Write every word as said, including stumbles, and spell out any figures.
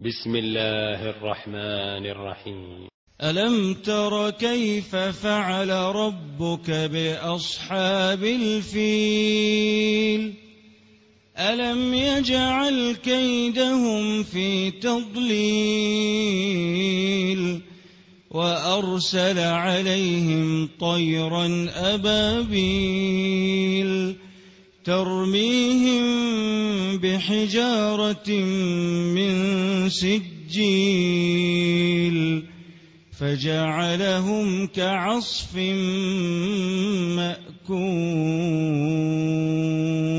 بسم الله الرحمن الرحيم. ألم تر كيف فعل ربك بأصحاب الفيل ألم يجعل كيدهم في تضليل وأرسل عليهم طيرا أبابيل ترميهم بحجارة من سجيل فجعلهم كعصف مأكول.